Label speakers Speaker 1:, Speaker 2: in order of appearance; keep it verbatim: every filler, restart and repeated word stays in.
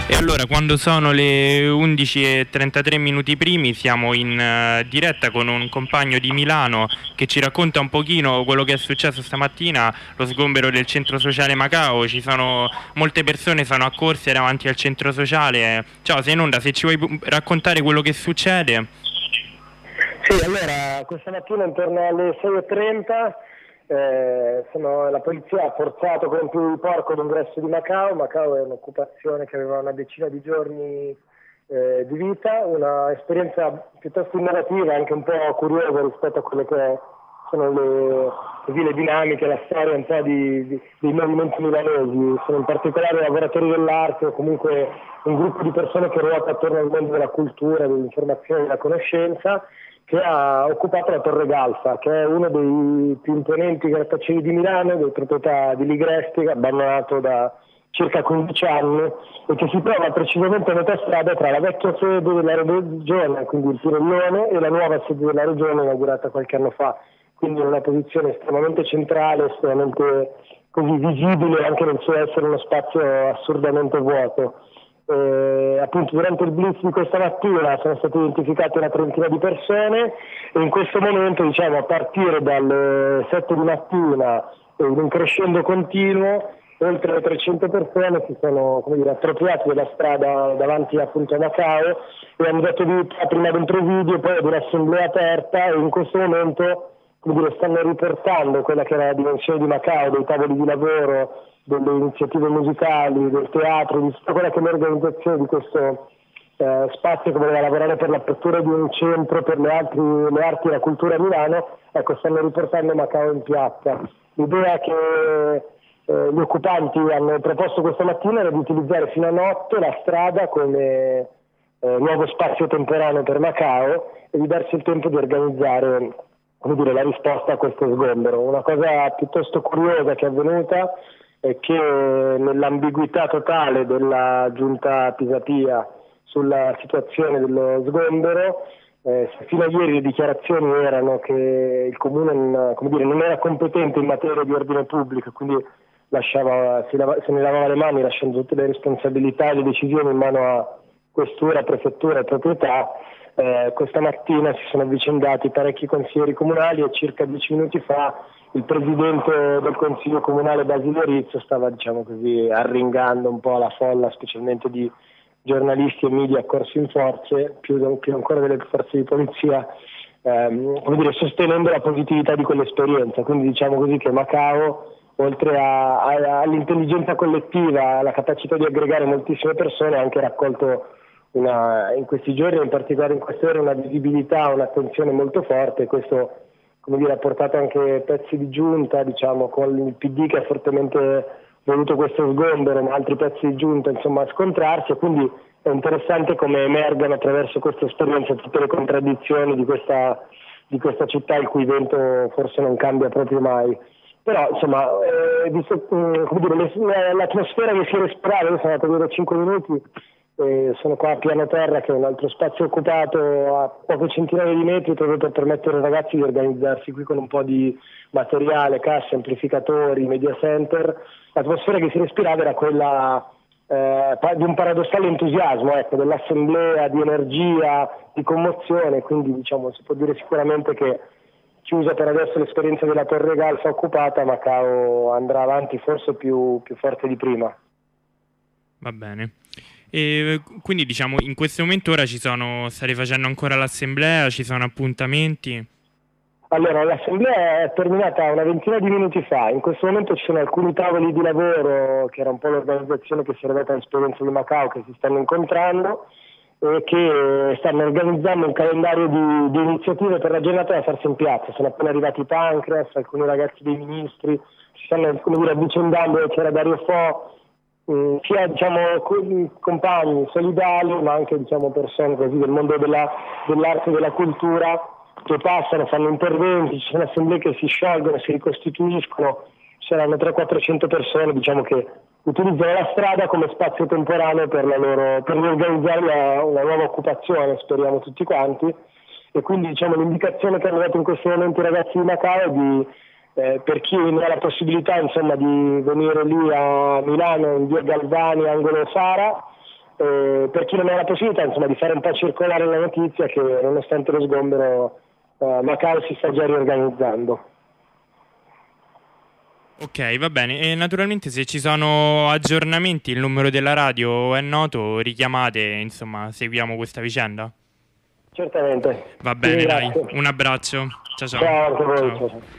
Speaker 1: E allora, quando sono le undici e trentatré minuti primi, siamo in uh, diretta con un compagno di Milano che ci racconta un pochino quello che è successo stamattina, lo sgombero del centro sociale Macao. Ci sono molte persone, sono accorse davanti al centro sociale. Ciao, sei in onda, se ci vuoi raccontare quello che succede.
Speaker 2: Sì, allora, questa mattina intorno alle sei e trenta eh, sono, la polizia ha forzato con più di porco l'ingresso di Macao. Macao è un'occupazione che aveva una decina di giorni eh, di vita, una esperienza piuttosto innovativa, anche un po' curiosa rispetto a quelle che sono le, così, le dinamiche, la storia un po' di, di, dei movimenti milanesi. Sono in particolare lavoratori dell'arte o comunque un gruppo di persone che ruota attorno al mondo della cultura, dell'informazione e della conoscenza, che ha occupato la Torre Galfa, che è uno dei più imponenti grattacieli di Milano, di proprietà di Ligresti, abbandonato da circa quindici anni e che si trova precisamente a metà strada tra la vecchia sede della regione, quindi il Tirellone, e la nuova sede della regione inaugurata qualche anno fa, quindi in una posizione estremamente centrale, estremamente così visibile anche nel suo essere uno spazio assurdamente vuoto. Eh, appunto durante il blitz di questa mattina sono state identificate una trentina di persone e in questo momento, diciamo, a partire dalle sette di mattina e in un crescendo continuo, oltre le trecento persone si sono, come dire, appropriate della strada davanti appunto a Macao e hanno dato vita prima ad un presidio, poi ad un'assemblea aperta, e in questo momento, come dire, stanno riportando quella che era la dimensione di Macao, dei tavoli di lavoro, delle iniziative musicali, del teatro, di tutta quella che è l'organizzazione di questo eh, spazio che voleva lavorare per l'apertura di un centro per le, altri, le arti e la cultura a Milano. Ecco, stanno riportando Macao in piazza. L'idea che eh, gli occupanti hanno proposto questa mattina era di utilizzare fino a notte la strada come eh, nuovo spazio temporaneo per Macao e di darsi il tempo di organizzare, come dire, la risposta a questo sgombero. Una cosa piuttosto curiosa che è avvenuta è che nell'ambiguità totale della giunta Pisapia sulla situazione dello sgombero, eh, fino a ieri le dichiarazioni erano che il Comune non, come dire, non era competente in materia di ordine pubblico, quindi lasciava, si lava, se ne lavava le mani lasciando tutte le responsabilità e le decisioni in mano a questura, prefettura e proprietà. Eh, questa mattina si sono avvicendati parecchi consiglieri comunali e circa dieci minuti fa il presidente del Consiglio Comunale Basilio Rizzo stava, diciamo così, arringando un po' la folla, specialmente di giornalisti e media accorsi in forze, più, più ancora delle forze di polizia, ehm, come dire, sostenendo la positività di quell'esperienza. Quindi diciamo così che Macao, oltre a, a, all'intelligenza collettiva, alla capacità di aggregare moltissime persone, ha anche raccolto una, in questi giorni, in particolare in queste ore, una visibilità, un'attenzione molto forte. Questo, come dire, ha portato anche pezzi di giunta, diciamo, con il P D che ha fortemente voluto questo sgombero, ma altri pezzi di giunta, insomma, a scontrarsi, e quindi è interessante come emergano attraverso questa esperienza tutte le contraddizioni di questa, di questa città il cui vento forse non cambia proprio mai. Però, insomma, eh, visto, come dire, l'atmosfera che si respirava, io sono andato a dire cinque minuti, eh, sono qua a piano terra, che è un altro spazio occupato a poche centinaia di metri, proprio per permettere ai ragazzi di organizzarsi qui con un po' di materiale, casse, amplificatori, media center. L'atmosfera che si respirava era quella eh, di un paradossale entusiasmo, ecco, dell'assemblea, di energia, di commozione. Quindi, diciamo, si può dire sicuramente che, chiusa per adesso l'esperienza della Torre Galfa occupata, Macao andrà avanti forse più, più forte di prima.
Speaker 1: Va bene. E quindi, diciamo, in questo momento ora ci sono, state facendo ancora l'assemblea, ci sono appuntamenti?
Speaker 2: Allora, l'assemblea è terminata una ventina di minuti fa. In questo momento ci sono alcuni tavoli di lavoro, che era un po' l'organizzazione che si era data all'esperienza di Macao, che si stanno incontrando e che stanno organizzando un calendario di, di iniziative per la giornata da farsi in piazza. Sono appena arrivati i Pancras, alcuni ragazzi dei ministri, si stanno, come dire, avvicendando. C'era Dario Fo, eh, sia, diciamo, compagni solidali, ma anche, diciamo, persone così del mondo della, dell'arte e della cultura, che passano, fanno interventi, ci sono assemblee che si sciolgono, si ricostituiscono. Saranno trecento quattrocento persone, diciamo, che utilizzano la strada come spazio temporaneo per, la loro, per organizzare la, una nuova occupazione, speriamo tutti quanti. E quindi, diciamo, l'indicazione che hanno dato in questo momento i ragazzi di Macao è di, eh, per chi non ha la possibilità, insomma, di venire lì a Milano in via Galvani, angolo Sara, E per chi non ha la possibilità, insomma, di fare un po' circolare la notizia che nonostante lo sgombero eh, Macao si sta già riorganizzando.
Speaker 1: Ok, va bene. E naturalmente se ci sono aggiornamenti, il numero della radio è noto, richiamate, insomma, seguiamo questa vicenda.
Speaker 2: Certamente.
Speaker 1: Va bene, dai. Un abbraccio. Ciao ciao.
Speaker 2: Ciao,
Speaker 1: Ciao.
Speaker 2: ciao.